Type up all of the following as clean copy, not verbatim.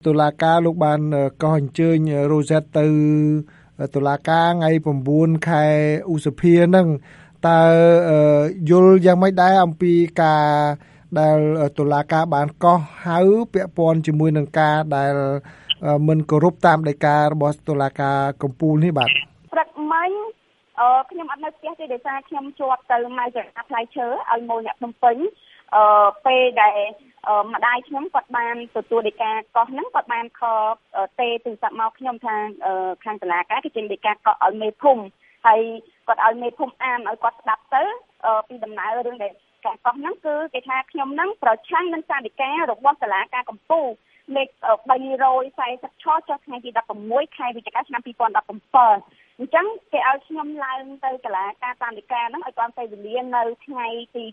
តុលាការលោកបានកោះអញ្ជើញរ៉ូហ្សេតទៅតុលាការថ្ងៃ9ខែឧសភាហ្នឹងតើយល់យ៉ាងម៉េចដែរអំពីការដែលតុលាការបានកោះហៅពាក់ព័ន្ធជាមួយនឹងការដែលមិនគោរពតាមដីការបស់តុលាការកំពូលនេះបាទព្រឹកមិញខ្ញុំអត់នៅផ្ទះទេដោយសារខ្ញុំជាប់ទៅមកចរាផ្លែឈើឲ្យមកអ្នកភ្នំពេញពេលដែលម្ដាយខ្ញុំគាត់បានទទួលដីកាកោះហ្នឹងគាត់បានខទេទូរស័ព្ទមកខ្ញុំថាខាងតុលាការគេចេញដីកាកោះឲ្យមេភូមិហើយគាត់ឲ្យមេភូមិអានឲ្យគាត់ស្ដាប់ទៅពីដំណើររឿងដែលការកោះហ្នឹងគឺគេថាខ្ញុំហ្នឹងប្រឆាំងនឹងសាលដីការបស់តុលាការកំពូលលេខ340 ឆចុះថ្ងៃទី16ខែវិច្ឆិកាឆ្នាំ2017អញ្ចឹងគេឲ្យខ្ញុំឡើងទៅតុលាការតាមដីកាហ្នឹងឲ្យគាត់ទៅវេលានៅថ្ងៃទី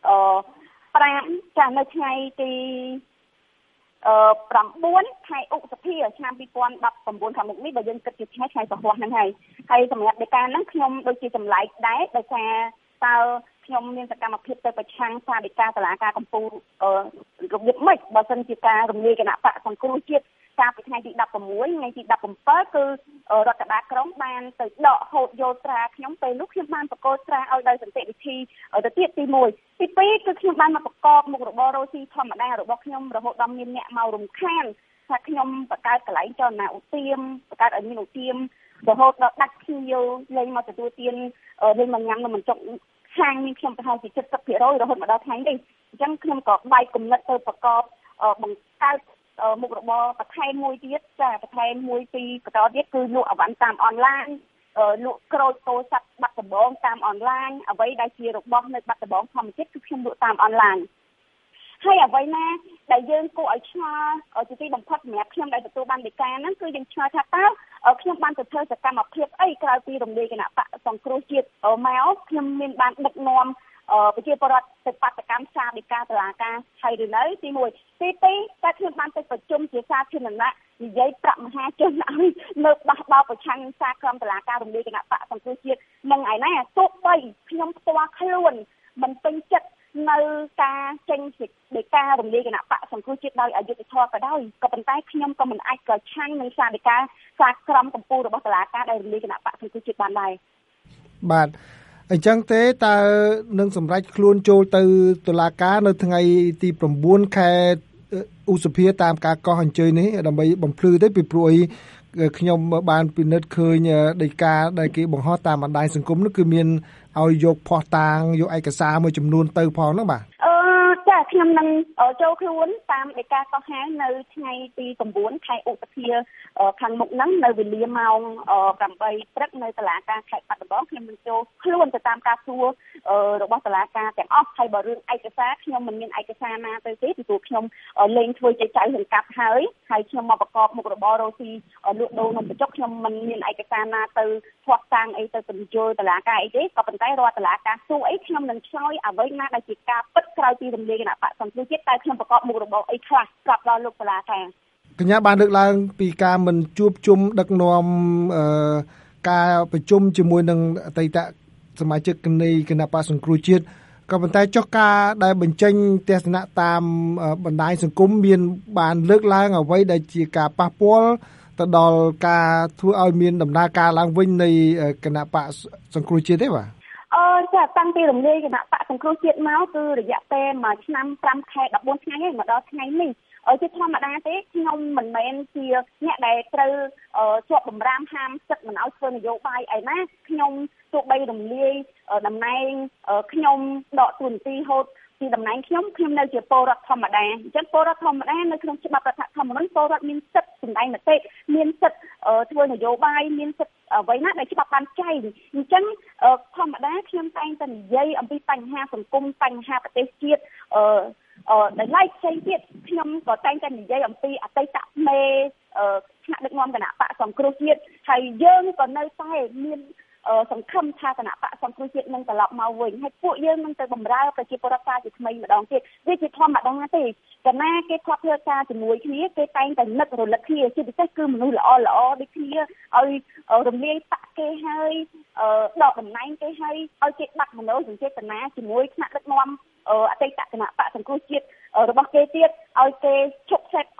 5ចាស់នៅថ្ងៃទី9ខែឧសភាឆ្នាំ2019ខាងមុខនេះបើយើងគិតជាថ្ងៃពហុហ្នឹងហើយសម្រាប់ដីកាហ្នឹងខ្ញុំដូចជាចម្លែកដែរដោយសារតើខ្ញុំមានសកម្មភាពទៅប្រឆាំងសាលដីកាតុលាការកំពូលរបៀបម៉េចបើសិនជាការរំលាយគណៈបកសង្គ្រោះជាតិកាលពីថ្ងៃទី16ថ្ងៃទី17គឺរដ្ឋបាលក្រុងបានទៅដកហូតយកស្រាខ្ញុំពេលនោះខ្ញុំបានបកគោស្រាឲ្យដោយសន្តិវិធីទៅទៀតទី1ទី2គឺខ្ញុំបានមកប្រកបមុខរបររស់ស៊ីធម្មតារបស់ខ្ញុំរហូតដល់មានអ្នកមករំខានថាខ្ញុំបង្កើតកន្លែងចលនាឧទាមបង្កើតឲ្យមានឧទាមរហូតដល់ដាច់ភ្ញៀវលេងមកទទួលទានលេងមកញ៉ាំនំបញ្ចុកខាងនេះខ្ញុំប្រហែលជា 70% រហូតមកដល់ថ្ងៃនេះអញ្ចឹងខ្ញុំក៏បែកគំនិតទៅប្រកបបង្កើតមុខរបរបន្ថែមមួយទៀតចាបន្ថែមមួយពីបន្តទៀតគឺលក់អវ៉ាន់តាមអនឡាញលក់ក្រូចពោធិ៍សាត់បាត់ដំបងតាមអនឡាញអ្វីដែលជារបស់នៅបាត់ដំបងធម្មជាតិគឺខ្ញុំលក់តាមអនឡាញហើយអ្វីណាដែលយើងគួរឲ្យឆ្ងល់ជាទីបំផុតសម្រាប់ខ្ញុំដែលទទួលបានដីកាហ្នឹងគឺយើងឆ្ងល់ថាតើខ្ញុំបានទៅធ្វើសកម្មភាពអីក្រៅពីរំលាយគណៈបកសង្គ្រោះជាតិមកខ្ញុំមានបានដឹកនាំប្រជាពលរដ្ឋទៅបាតកម្មសាលដីកាតុលាការហើយឬនៅទី1ទី2តើខ្ញុំបានទៅប្រជុំជាសាធារណៈនិយាយប្រាប់មហាជនឲ្យលើកដោះបោប្រឆាំងសារក្រមតុលាការរំលាយគណៈបកសង្គ្រោះជាតិនឹងឯណាទោះបីខ្ញុំផ្ទាល់ខ្លួនមិនពេញចិត្តនៅការចេញដីការរំលាយគណៈបកសង្គ្រោះជាតិដោយអយុត្តិធម៌ក៏ដោយក៏ប៉ុន្តែខ្ញុំក៏មិនអាចប្រឆាំងនឹងសារដីកាសារក្រមកម្ពុជារបស់តុលាការដែលរំលាយគណៈបកសង្គ្រោះជាតិបានដែរបាទអញ្ចឹងទេតើនឹងសម្រេចខ្លួនចូលទៅតុលាការនៅថ្ងៃទី9ខែឧសភាតាមការកោះអញ្ជើញនេះដើម្បីបំភ្លឺទៅពីព្រោះអីខ្ញុំបានពិនិត្យឃើញដីកាដែលគេបង្ហោះតាមបណ្ដាញសង្គមនោះគឺមានឲ្យយកភស្តុតាងយកឯកសារមួយចំនួនទៅផងហ្នឹងបាទចាខ្ញុំនឹងចូលខ្លួនតាមដីកាកោះហៅនៅថ្ងៃទី9ខែឧសភាខាងមុខហ្នឹងនៅវេលាម៉ោង8ព្រឹកនៅតុលាការខេត្តបាត់ដំបងខ្ញុំនឹងចូលខ្លួនទៅតាមការសួររបស់តុលាការទាំងអស់ហើយបើរឿងឯកសារខ្ញុំមិនមានឯកសារណាទៅទេពីព្រោះខ្ញុំលេងធ្វើជាចៅសង្កាត់ហើយខ្ញុំមកប្រកបមុខរបររស់ស៊ីលក់ដូរនំបញ្ចុកខ្ញុំមិនមានឯកសារណាទៅផ្ោះតាំងអីទៅបញ្ជូលតុលាការអីទេក៏ប៉ុន្តែរដ្ឋតុលាការសួរអីខ្ញុំនឹងឆ្លើយអ្វីណាដែលជាការពិតក្រោយពីរំលាយគណៈបកសង្គ្រោះជាតិតែខ្ញុំប្រកបមុខរបរអីខ្លះប្រាប់ដល់លោកតុលាការកញ្ញាបានលើកឡើងពីការមិនជួបជុំដឹកនាំការប្រជុំជាមួយនឹងអតីតសមាជិកនៃគណៈបក្សសង្គ្រោះជាតិក៏ប៉ុន្តែចុះការដែលបញ្ចេញទស្សនៈតាមបណ្ដាញសង្គមមានបានលើកឡើងអ្វីដែលជាការប៉ះពាល់ទៅដល់ការធ្វើឲ្យមានដំណើរការឡើងវិញនៃគណៈបក្សសង្គ្រោះជាតិទេបាទចាតាំងពីរំលាយគណៈបក្សសង្គ្រោះជាតិមកគឺរយៈពេល1ឆ្នាំ5ខែ14ថ្ងៃហើយមកដល់ថ្ងៃនេះជាធម្មតាទេខ្ញុំមិនមែនជាអ្នកដែលត្រូវជាប់បំរាមហាមសិទ្ធិមិនឲ្យធ្វើនយោបាយឯណាខ្ញុំទោះបីរំលាយតំណែងខ្ញុំដកទួនាទីហូតពីតំណែងខ្ញុំនៅជាពលរដ្ឋធម្មតាអញ្ចឹងពលរដ្ឋធម្មតានៅក្នុងច្បាប់រដ្ឋធម្មនុញ្ញពលរដ្ឋមានសិទ្ធិសម្ដែងមតិមានសិទ្ធិធ្វើនយោបាយមានសិទ្ធិអ្វីណាដែលច្បាប់បានចែងអញ្ចឹងធម្មតាខ្ញុំតែងតែនិយាយអំពីបញ្ហាសង្គមបញ្ហាប្រទេសជាតិដែលឡែកផ្សេងទៀតខ្ញុំក៏តែងតែនិយាយអំពីអតីតមេថ្នាក់ដឹកនាំគណៈបកសង្គ្រោះជាតិហើយយើងក៏នៅតែមានសង្ឃឹមថាគណៈបកសង្គ្រោះជាតិនឹងត្រឡប់មកវិញហើយពួកយើងនឹងទៅបម្រើប្រជាពលរដ្ឋជាថ្មីម្ដងទៀតវាជាធម្មតាទេកាលណាគេធ្លាប់ធ្វើការជាមួយគ្នាគេតែងតែនឹករលឹកគ្នាជាពិសេសគឺមនុស្សល្អដូចគ្នាឲ្យរំលាយបកគេហើយដកតំណែងគេហើយឲ្យគេបាត់មនោសញ្ចេតនាជាមួយថ្នាក់ដឹកនាំអតីតគណៈបកសង្គ្រោះជាតិរបស់គេទៀតឲ្យគេឈប់សេពគុកចំ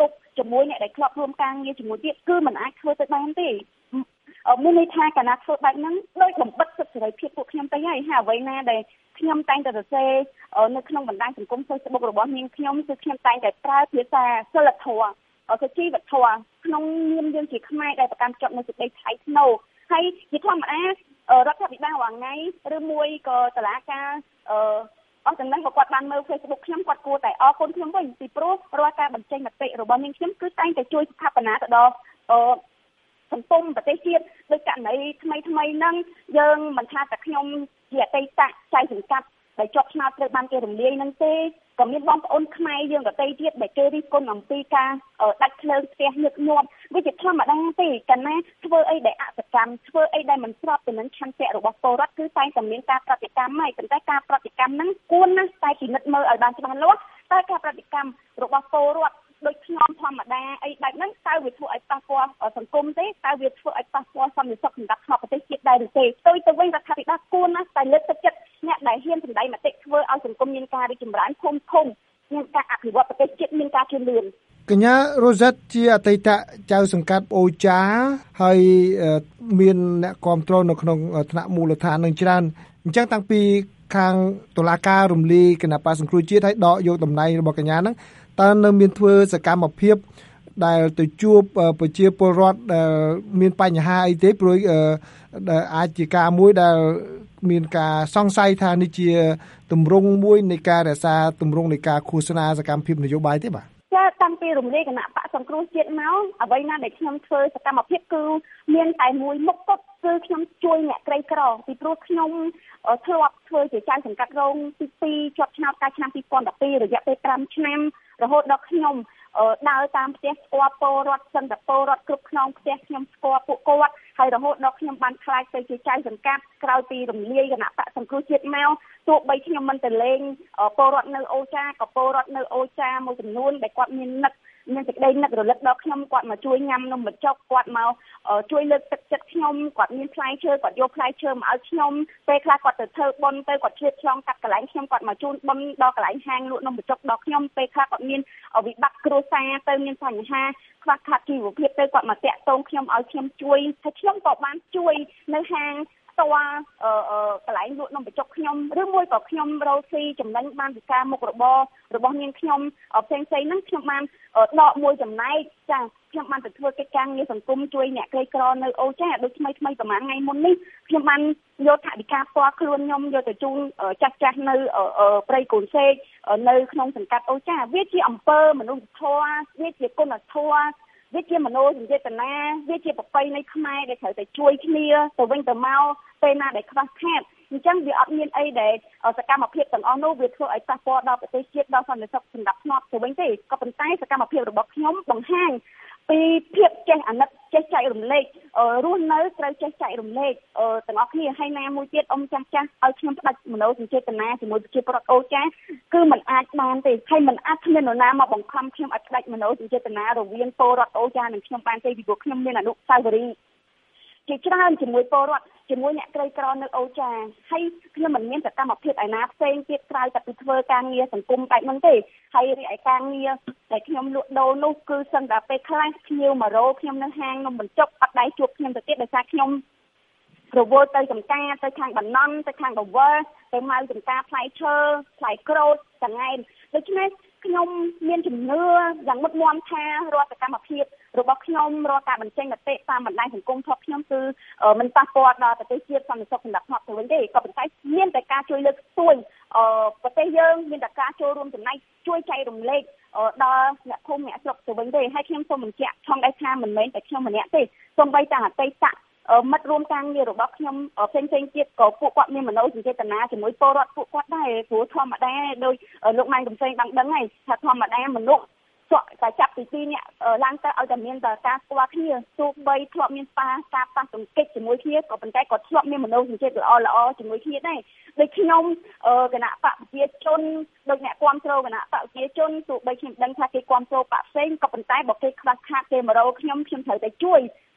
ជាមួយអ្នកដែលធ្លាប់រួមការងារជាមួយទៀតគឺមិនអាចធ្វើទៅបានទេមានន័យថាកាលណាធ្វើបែបហ្នឹងដោយបំបិទសិទ្ធិសេរីភាពពួកខ្ញុំទៅហើយអ្វីណាដែលខ្ញុំតែងតែសរសេរនៅក្នុងបណ្ដាញសង្គម Facebook របស់នាងខ្ញុំគឺខ្ញុំតែងតែប្រើភាសាសិលធម៌សុជីវធម៌ក្នុងនាមយើងជាខ្មែរដែលប្រកាន់ខ្ជាប់នូវសេចក្តីថ្លៃថ្នូរហើយជាធម្មតារដ្ឋាភិបាលរាល់ថ្ងៃឬមួយក៏តុលាការអស់ចំណេះបើគាត់បានមើល Facebook ខ្ញុំគាត់គួរតែអរគុណខ្ញុំវិញពីព្រោះរាល់ការបញ្ចេញមតិរបស់នាងខ្ញុំគឺតែងតែជួយស្ថាបនាទៅដល់សង្គមប្រទេសជាតិដោយករណីថ្មីហ្នឹងយើងមិនថាតែខ្ញុំជាអតីតចៅសង្កាត់ដែលជាប់ឆ្នោតត្រូវបានគេរំលាយនឹងទេក៏មានបងប្អូនខ្មែរយើងដទៃទៀតដែលគេរិះគន់អំពីការដាច់ភ្លើងផ្ទះញឹកញាប់វាជាធម្មតាទេកាលណាធ្វើអីដែលអសកម្មធ្វើអីដែលមិនស្របទៅនឹងឆន្ទៈរបស់ពលរដ្ឋគឺតែងតែមានការប្រតិកម្មហើយប៉ុន្តែការប្រតិកម្មហ្នឹងគួរណាស់តែពិនិត្យមើលឲ្យបានច្បាស់លាស់តើការប្រតិកម្មរបស់ពលរដ្ឋដូចខ្ញុំធម្មតាអីបែបហ្នឹងតើវាធ្វើឲ្យប៉ះពាល់សង្គមទេតើវាធ្វើឲ្យប៉ះពាល់សន្តិសុខសម្រាប់ប្រទេសជាតិដែរឬទេផ្ទុយទៅវិញរដ្ឋាភិបាលគួរណាស់តែលើកទឹកចិត្តអ្នកដែលហ៊ានសម្ដែងមតិធ្វើឲ្យសង្គមមានការរីកចម្រើនភូមិឃុំមានការអភិវឌ្ឍប្រទេសជាតិមានការជឿនលឿនកញ្ញារ៉ូសិតជាអតីតចៅសង្កាត់អូចាហើយមានអ្នកគ្រប់គ្រងនៅក្នុងថ្នាក់មូលដ្ឋាននឹងច្រើនអញ្ចឹងតាំងពីខាងតុលាការរំលាយគណៈបក្សសង្គ្រោះជាតិឲ្យដកយកតំណែងរបស់កញ្ញាហ្នឹងតើនៅមានធ្វើសកម្មភាពដែលទៅជួបប្រជាពលរដ្ឋដែលមានបញ្ហាអីទេព្រោះអាចជាការមួយដែលមានការសង្ស័យថានេះជាទម្រង់មួយនៃការរក្សាទម្រង់នៃការឃោសនាសកម្មភាពនយោបាយទេបាទចាតាំងពីរំលាយគណៈបក្សសង្គ្រោះជាតិមកអ្វីណាដែលខ្ញុំធ្វើសកម្មភាពគឺមានតែមួយមុខគត់គឺខ្ញុំជួយអ្នកក្រីក្រពីព្រោះខ្ញុំធ្លាប់ធ្វើជាចៅសង្កាត់រងទី2ជាប់ឆ្នោតកាលឆ្នាំ2012រយៈពេល5ឆ្នាំរហូតដល់ខ្ញុំដើរតាមផ្ទះស្គាល់ពលរដ្ឋសិនតែពលរដ្ឋគ្រប់ខ្នងផ្ទះខ្ញុំស្គាល់ពួកគាត់ហើយរហូតដល់ខ្ញុំបានខ្លាចទៅជាចៅសង្កាត់ក្រោយពីរំលាយគណៈបក្សសង្គ្រោះជាតិមកទោះបីខ្ញុំមិនទៅលេងពលរដ្ឋនៅអូចាក៏ពលរដ្ឋនៅអូចាមួយចំនួនដែលគាត់មានសេចក្តីនឹករលឹកដល់ខ្ញុំគាត់មកជួយញ៉ាំនំបញ្ចុកគាត់មកជួយលើកទឹកចិត្តខ្ញុំគាត់មានផ្លែឈើគាត់យកផ្លែឈើមកឲ្យខ្ញុំពេលខ្លះគាត់ទៅធ្វើបុណ្យទៅគាត់ឆ្លៀតឆ្លងកាត់កន្លែងខ្ញុំគាត់មកជូនបុណ្យដល់កន្លែងហាងលក់នំបញ្ចុកដល់ខ្ញុំពេលខ្លះគាត់មានវិបត្តិគ្រួសារទៅមានបញ្ហាខ្វះខាតជីវភាពទៅគាត់មកតាក់ទងខ្ញុំឲ្យខ្ញុំជួយហើយខ្ញុំក៏បានជួយនៅហាងតើកន្លែងលក់នំបញ្ចុកខ្ញុំឬមួយក៏ខ្ញុំរកស៊ីចំណេញបានពីការមុខរបររបស់នាងខ្ញុំផ្សេងៗហ្នឹងខ្ញុំបានដកមួយចំណែកចាខ្ញុំបានទៅធ្វើកិច្ចការងារសង្គមជួយអ្នកក្រីក្រនៅអូចាដូចថ្មីប្រហែលថ្ងៃមុននេះខ្ញុំបានយកថវិកាផ្ទាល់ខ្លួនខ្ញុំយកទៅជូនចាស់នៅព្រៃកូនសេកនៅក្នុងសង្កាត់អូចាវាជាអំពើមនុស្សធម៌វាជាគុណធម៌វាជាមនោសញ្ចេតនាវាជាប្រពៃណីខ្មែរដែលត្រូវតែជួយគ្នាទៅវិញទៅមកពេលណាដែលខ្វះខាតអញ្ចឹងវាអត់មានអីដែលសកម្មភាពទាំងអស់នោះវាធ្វើឲ្យប៉ះពាល់ដល់ប្រទេសជាតិដល់សន្តិសុខសម្រាប់ធ្នាប់ទៅវិញទេក៏ប៉ុន្តែសកម្មភាពរបស់ខ្ញុំបង្ហាញពីភាពចេះអាណិតចេះចែករំលែករស់នៅត្រូវចេះចែករំលែកទាំងអស់គ្នាហើយណាមួយទៀតអ៊ំចាស់ឲ្យខ្ញុំផ្ដាច់មនោសញ្ចេតនាជាមួយប្រជាពលរដ្ឋអូចាគឺมันអាចបានទេហើយมันអាចគ្មាននរណាមកបង្ខំខ្ញុំឲ្យផ្ដាច់មនោសញ្ចេតនារវាងពលរដ្ឋអូចានិងខ្ញុំបានទេពីព្រោះខ្ញុំមានអនុស្សាវរីយ៍ជាច្រើនជាមួយពលរដ្ឋជាមួយអ្នកក្រីក្រនៅអូចាហើយខ្ញុំមិនមានសកម្មភាពឯណាផ្សេងទៀតក្រៅតែពីធ្វើការងារសង្គមបែបហ្នឹងទេហើយរីឯការងារដែលខ្ញុំលក់ដូរនោះគឺសឹងតែពេលខ្លះភ្ញៀវមករោខ្ញុំនៅហាងនំបញ្ចុកអត់ដែរជួបខ្ញុំទៅទៀតដោយសារខ្ញុំរវល់ទៅចំការទៅខាងបណ្ណន់ទៅខាងកវលទៅមកចំការផ្លែឈើផ្លែក្រូចចង្អែតដូច្នេះខ្ញុំមានជំនឿយ៉ាងមុតមមថារាល់សកម្មភាពរបស់ខ្ញុំរាល់ការបញ្ចេញមតិតាមបណ្ដាញសង្គមរបស់ខ្ញុំគឺមិនប៉ះពាល់ដល់ប្រទេសជាតិសន្តិសុខសម្រាប់ខ្ញុំទៅវិញទេក៏ប៉ុន្តែមានតែការជួយលើកស្ទួយប្រទេសយើងមានតែការចូលរួមចំណែកជួយចែករំលែកដល់អ្នកភូមិអ្នកស្រុកទៅវិញទេហើយខ្ញុំសូមបញ្ជាក់ផងដែរថាមិនមែនតែខ្ញុំម្នាក់ទេសូម្បីតែអតីតមិត្តរួមការងាររបស់ខ្ញុំផ្សេងទៀតក៏ពួកគាត់មានមនោសញ្ចេតនាជាមួយពលរដ្ឋពួកគាត់ដែរព្រោះធម្មតាដោយលោកម៉ែនកំសែងដឹងហើយថាធម្មតាមនុស្សតែចាប់ពី2នាក់ឡើងទៅឲ្យតែមានតែការស្គាល់គ្នាទោះបីធ្លាប់មានការប៉ះទង្គិចជាមួយគ្នាក៏ប៉ុន្តែក៏ធ្លាប់មានមនោសញ្ចេតល្អជាមួយគ្នាដែរដូចខ្ញុំគណៈបកប្រជាជនដូចអ្នកគាំទ្រគណៈបកប្រជាជនទោះបីខ្ញុំដឹងថាគេគាំទ្របកផ្សេងក៏ប៉ុន្តែបើគេខ្វះខាតគេមករកខ្ញុំត្រូវតែជួយ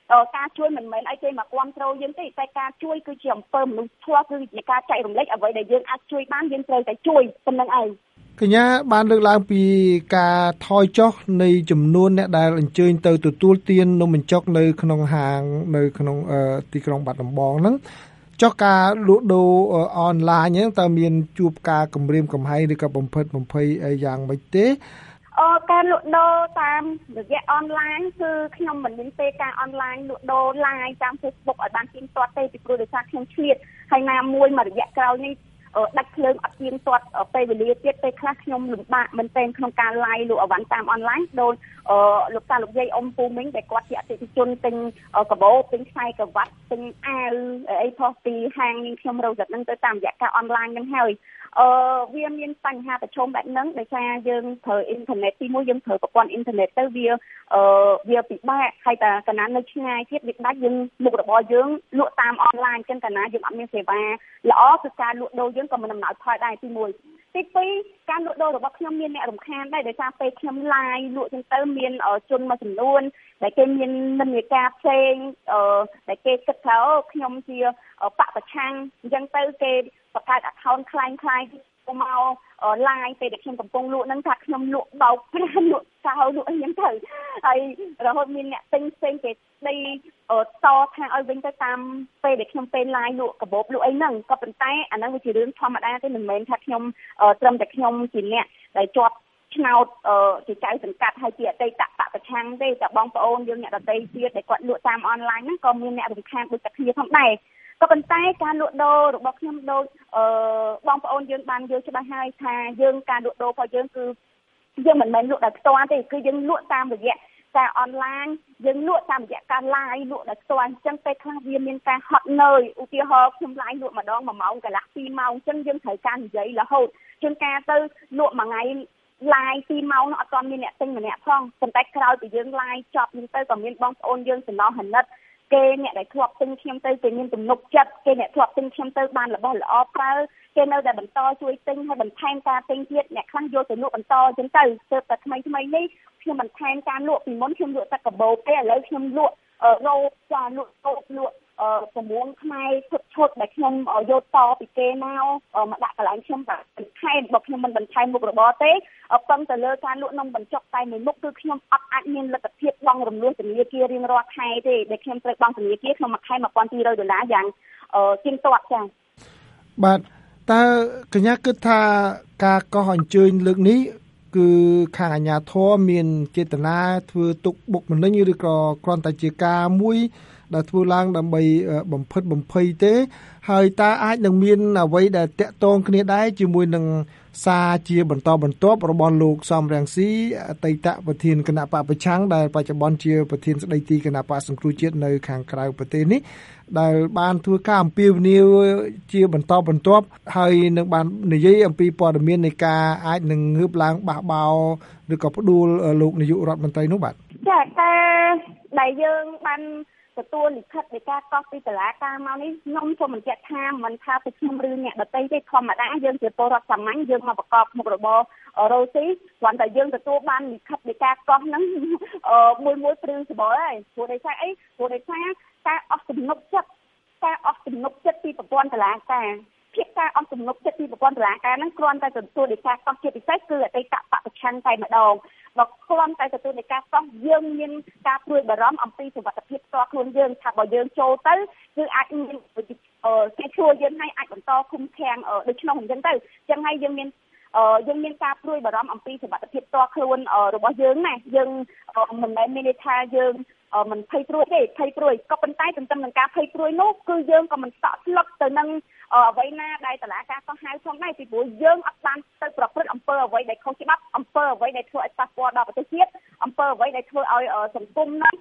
ការជួយមិនមែនឲ្យគេមកគ្រប់គ្រងយើងទេតែការជួយគឺជាអំពើមនុស្សធម៌គឺជាការចែករំលែកអ្វីដែលយើងអាចជួយបានយើងត្រូវតែជួយប៉ុណ្្នឹងឯងកញ្ញាបានលើកឡើងពីការថយចុះនៃចំនួនអ្នកដែលអញ្ជើញទៅទទួលទាននំបញ្ចុកនៅក្នុងហាងនៅក្នុងទីក្រុងបាត់ដំបងហ្នឹងចុះការលក់ដូរអនឡាញហ្នឹងតើមានជួបការគំរាមកំហែងឬក៏បំផិតបំភ័យអីយ៉ាងម៉េចទេការលក់ដូរតាមរយៈអនឡាញគឺខ្ញុំមិនមានទេការអនឡាញលក់ដូរ live តាម Facebook ឲ្យបានទៀងទាត់ទេពីព្រោះដោយសារខ្ញុំឆ្លៀតហើយណាមួយរយៈក្រោយនេះដាច់ភ្លើងអត់ទៀងទាត់ពេលវេលាទៀតពេលខ្លះខ្ញុំលំបាកមែនទែនក្នុងការ live លក់អីវ៉ាន់តាមអនឡាញដូចលោកតាលោកយាយអ៊ំពូមីងដែលគាត់ជាអតិថិជនទិញកាបូបទិញខ្សែក្រវ៉ាត់ទិញអាវអីផុសពីហាងនេះខ្ញុំរកចិត្តហ្នឹងទៅតាមរយៈការអនឡាញហ្នឹងហើយវាមានបញ្ហាប្រឈមបែបហ្នឹងដោយសារយើងប្រើអ៊ីនធឺណិតទីមួយយើងប្រើប្រព័ន្ធអ៊ីនធឺណិតទៅវាពិបាកហើយតែកាលណានៅឆ្ងាយទៀតវាដាច់យើងមុខរបរយើងលក់តាមអនឡាញចឹងកាលណាយើងអត់មានសេវាល្អគឺការលក់ដូរយើងក៏មិនដំណើរផលដែរទីមួយទីពីរការលក់ដូររបស់ខ្ញុំមានអ្នករំខានដែរដោយសារពេលខ្ញុំ live លក់ចឹងទៅមានជនមួយចំនួនដែលគេមាននិន្នាការផ្សេងដែលគេគិតថាខ្ញុំជាបកប្រឆាំងអញ្ចឹងទៅគេបង្កើត account คล้ายមក live ពេលដែលខ្ញុំកំពុងលក់ហ្នឹងថាខ្ញុំលក់បោកប្រាំលក់កៅលក់អីហ្នឹងទៅហើយរហូតមានអ្នកទិញផ្សេងគេស្ដីតថាឲ្យវិញទៅតាមពេលដែលខ្ញុំពេល live លក់កាបូបលក់អីហ្នឹងក៏ប៉ុន្តែអាហ្នឹងវាជារឿងធម្មតាទេមិនមែនថាខ្ញុំត្រឹមតែខ្ញុំជាអ្នកដែលជាប់ឆ្នោតជាចៅសង្កាត់ហើយជាអតីតបកប្រឆាំងទេតែបងប្អូនយើងអ្នកដទៃទៀតដែលគាត់លក់តាមអនឡាញហ្នឹងក៏មានអ្នករំខានដូចតែគ្នាផងដែរក៏ប៉ុន្តែការលក់ដូររបស់ខ្ញុំដូចបងប្អូនយើងបានយល់ច្បាស់ហើយថាយើងការលក់ដូររបស់យើងគឺយើងមិនមែនលក់ដោយផ្ទាល់ទេគឺយើងលក់តាមរយៈការអនឡាញយើងលក់តាមរយៈការ live លក់ដោយផ្ទាល់អញ្ចឹងពេលខ្លះវាមានការហត់នឿយឧទាហរណ៍ខ្ញុំ live លក់ម្ដង1ម៉ោងកន្លះ2ម៉ោងអញ្ចឹងយើងត្រូវការនិយាយរហូតជួនកាលទៅលក់មួយថ្ងៃ live 2ម៉ោងនោះអត់ទាន់មានអ្នកទិញម្នាក់ផងប៉ុន្តែក្រោយពីយើង live ចប់ហ្នឹងទៅក៏មានបងប្អូនយើងសំណោះហនិតគេអ្នកដែលធ្លាប់ទិញខ្ញុំទៅគេមានទំនុកចិត្តគេអ្នកធ្លាប់ទិញខ្ញុំទៅបានរបស់ល្អប្រើគេនៅតែបន្តជួយទិញហើយបន្ថែមការទិញទៀតអ្នកខ្លះយកទៅលក់បន្តអញ្ចឹងទៅទើបតែថ្មីនេះខ្ញុំបន្ថែមការលក់ពីមុនខ្ញុំលក់តែកាបូបទេឥឡូវខ្ញុំលក់រ៉ូបចាលក់កោបលក់ប្រមួងខ្មែរឈុតដែលខ្ញុំយកតពីគេមកដាក់កន្លែងខ្ញុំតែបន្ថែមបើខ្ញុំមិនបន្ថែមមុខរបរទេពឹងទៅលើការលក់នំបញ្ចុកតែមួយមុខគឺខ្ញុំអត់អាចមានលទ្ធភាពបង់រំលោះធនាគាររៀងរាល់ខែទេដែលខ្ញុំត្រូវបង់ធនាគារក្នុងមួយខែ$1,200យ៉ាងទៀងទាត់ចា៎បាទតើកញ្ញាគិតថាការកោះអញ្ជើញលើកនេះគឺខាងអាជ្ញាធរមានចេតនាធ្វើទុកបុកម្នេញឬក៏គ្រាន់តែជាការមួយដែលធ្វើឡើងដើម្បីបំផិតបំភ័យទេហើយតើអាចនឹងមានអ្វីដែលតាក់ទងគ្នាដែរជាមួយនឹងសារជាបន្តបន្ទាប់របស់លោកសំរងស៊ីអតីតប្រធានគណៈបកប្រឆាំងដែលបច្ចុប្បន្នជាប្រធានស្ដីទីគណៈបកសង្គ្រោះជាតិនៅខាងក្រៅប្រទេសនេះដែលបានធ្វើការអំពាវនាវជាបន្តបន្ទាប់ហើយនឹងបាននិយាយអំពីព័ត៌មាននៃការអាចនឹងងើបឡើងបះបោរឬក៏ផ្ដួលលោកនាយករដ្ឋមន្ត្រីនោះបាទចាតែដែលយើងបានទទួលលិខិតនៃការកោះពីតុលាការមកនេះខ្ញុំសូមបញ្ជាក់ថាមិនថាពីខ្ញុំឬអ្នកដទៃទេធម្មតាយើងជាពលរដ្ឋសាមញ្ញយើងមកប្រកបមុខរបររ៉ូស៊ីគ្រាន់តែយើងទទួលបានលិខិតនៃការកោះហ្នឹងមួយព្រឺស្បល់ហើយព្រោះដោយសារអីព្រោះដោយសារការអស់ទំនុកចិត្តពីប្រព័ន្ធតុលាការភាពការអស់ទំនុកចិត្តពីប្រព័ន្ធតុលាការហ្នឹងគ្រាន់តែទទួលនៃការកោះជាពិសេសគឺអតីតបកប្រឆាំងតែម្ដងបើគ្រាន់តែទទួលនៃការកោះយើងមានការព្រួយបារម្ភអំពីសុវត្ថិភាពផ្ទាល់ខ្លួនយើងថាបើយើងចូលទៅគឺអាចមានគេជួយយើងឲ្យអាចបន្តឃុំឃាំងដូច្នោះអញ្ចឹងទៅអញ្ចឹងហើយយើងមានការព្រួយបារម្ភអំពីសុវត្ថិភាពផ្ទាល់ខ្លួនរបស់យើងណាយើងមិនមែនមានន័យថាយើងមិនភ័យព្រួយទេភ័យព្រួយក៏ប៉ុន្តែទន្ទឹមនឹងការភ័យព្រួយនោះគឺយើងក៏មិនសក់ស្លុតទៅនឹងអ្វីណាដែលតុលាការក៏ហៅផងដែរពីព្រោះយើងអត់បានទៅប្រព្រឹត្តអំពើអ្វីដែលខុសច្បាប់អំពើអ្វីដែលធ្វើឲ្យប៉ះពាល់ដល់ប្រទេសជាតិអំពើអ្វីដែលធ្វើឲ្យសង្គមនោះ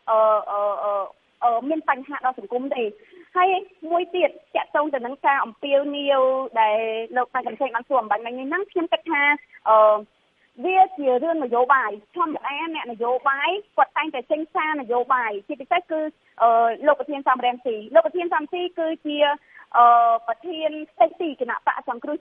មានបញ្ហាដល់សង្គមទេហើយមួយទៀតចាក់ទងទៅនឹងការអំពាវនាវដែលលោកតាកញ្ឆេងបានសួរអំបញ្ញមិញហ្នឹងខ្ញុំគិតថាវាជារឿងនយោបាយធម្មតាអ្នកនយោបាយគាត់តែងតែចេញសារនយោបាយជាពិសេសគឺលោកប្រធានសំរងស៊ីគឺជាប្រធានស្ដីទីគណៈបកសង្គ្រោះជាតិ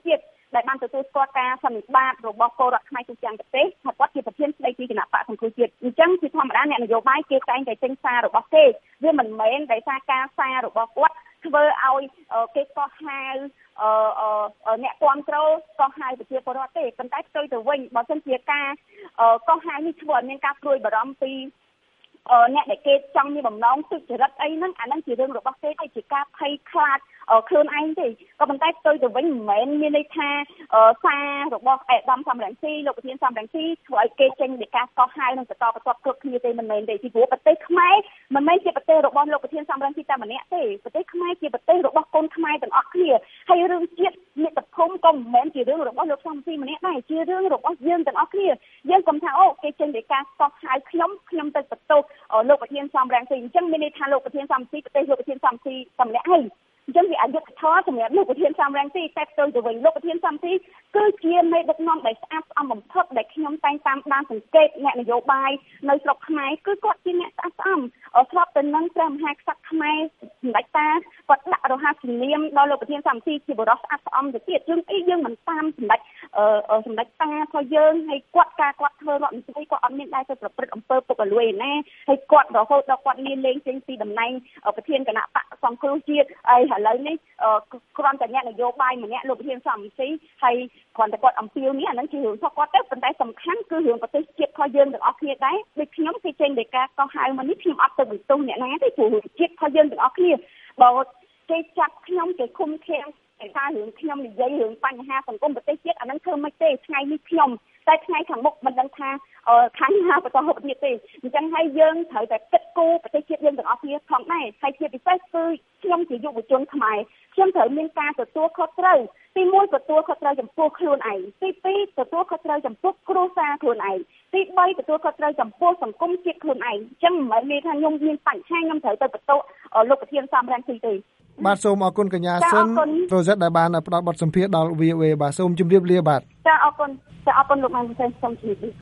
ដែលបានទទួលស្គាល់ការសន្និបាតរបស់ពលរដ្ឋខ្មែរទូទាំងប្រទេសថាគាត់ជាប្រធានស្ដីទីគណៈបកសង្គ្រោះជាតិអញ្ចឹងជាធម្មតាអ្នកនយោបាយគេតែងតែចេញសាររបស់គេវាមិនមែនដោយសារការសាររបស់គាត់ធ្វើឲ្យគេកោះហៅអ្នកគាំទ្រកោះហៅប្រជាពលរដ្ឋទេប៉ុន្តែផ្ទុយទៅវិញបើសិនជាការកោះហៅនេះធ្វើឲ្យមានការព្រួយបារម្ភពីអ្នកដែលគេចង់មានបំណងទុច្ចរិតអីហ្នឹងអាហ្នឹងជារឿងរបស់គេទេជាការភ័យខ្លាចខ្លួនឯងទេក៏ប៉ុន្តែផ្ទុយទៅវិញមិនមែនមានន័យថាសាររបស់អេដាមសំរងស៊ីលោកប្រធានសំរងស៊ីធ្វើឲ្យគេចេញពីការកោះហៅនិងបន្តបន្ទាប់គ្រប់គ្នាទេមិនមែនទេពីព្រោះប្រទេសខ្មែរមិនមែនជាប្រទេសរបស់លោកប្រធានសំរងស៊ីតែម្នាក់ទេប្រទេសខ្មែរជាប្រទេសរបស់កូនខ្មែរទាំងអស់គ្នាហើយរឿងជាតិមាតុភូមិក៏មិនមែនជារឿងរបស់លោកសំរងស៊ីម្នាក់ដែរជារឿងរបស់យើងទាំងអស់គ្នាយើងកុំថាអូគេចេញពីការកោះហៅខ្ញុំទៅបន្ទោសលោកប្រធានសំរងស៊ីអញ្ចឹងមានន័យថាលោកប្រធានសំរងស៊ីប្រទេសលោកប្រធានសំរងស៊ីតែម្នាក់ហើយអញ្ចឹងវាអយុត្តិធម៌សម្រាប់លោកប្រធានសំរងស៊ីតែផ្ទុយទៅវិញលោកប្រធានសំរងស៊ីគឺជាមេដឹកនាំដែលស្អាតស្អំបំផុតដែលខ្ញុំតែងតាមដានសង្កេតអ្នកនយោបាយនៅស្រុកខ្មែរគឺគាត់ជាអ្នកស្អាតស្អំស្របទៅនឹងព្រះមហាក្សត្រខ្មែរសម្ដេចតាគាត់ដាក់រហស្សនាមដល់លោកប្រធានសំរងស៊ីជាបុរសស្អាតស្អំទៅទៀតយើងមិនតាមសម្ដេចតារបស់យើងហើយគាត់ធ្វើរដ្ឋមន្ត្រីគាត់អត់មានដែរទៅប្រព្រឹត្តអំពើពុករលួយណាហើយគាត់រហូតដល់គាត់មានលេងចេញពីតំណែងប្រធានគណៈបកសង្គ្រោះជាតិហើយឥឡូវនេះគ្រាន់តែអ្នកនយោបាយម្នាក់លោកប្រធានសំរងស៊ីហើយគ្រាន់តែគាត់អំពាវនាវអាហ្នឹងជារឿងរបស់គាត់ទៅប៉ុន្តែសំខាន់គឺរឿងប្រទេសជាតិរបស់យើងទាំងអស់គ្នាដែរដូចខ្ញុំគេចេញដោយការកោះហៅមកនេះខ្ញុំអត់ទៅបន្ទោសអ្នកណាទេព្រោះជាតិរបស់យើងទាំងអស់គ្នាបើគេចាប់ខ្ញុំគេឃុំឃាំងតែថារឿងខ្ញុំនិយាយរឿងបញ្ហាសង្គមប្រទេសជាតិអាហ្នឹងធ្វើមិនទេថ្ងៃនេះខ្ញុំតែថ្ងៃខាងមុខមិនដឹងថាខាងណាបន្តហូបទៀតទេអញ្ចឹងហើយយើងត្រូវតែគិតគូរប្រទេសជាតិយើងទាំងអស់គ្នាផងដែរហើយជាពិសេសគឺខ្ញុំជាយុវជនខ្មែរខ្ញុំត្រូវមានការទទួលខុសត្រូវទី1ទទួលខុសត្រូវចំពោះខ្លួនឯងទី2ទទួលខុសត្រូវចំពោះគ្រួសារខ្លួនឯងទី3ទទួលខុសត្រូវចំពោះសង្គមជាតិខ្លួនឯងអញ្ចឹងមិនមែនថាខ្ញុំមានបញ្ហាខ្ញុំត្រូវទៅបន្ទោសលោកប្រធានសំរងស៊ីទេបាទសូមអរគុណកញ្ញាសិនប្រូសិតដែលបានផ្ដល់បទសម្ភាសន៍ដល់ VOA បាទសូមជម្រាបលាបាទចាអរគុណលោកនាងសូមជម្រាបលា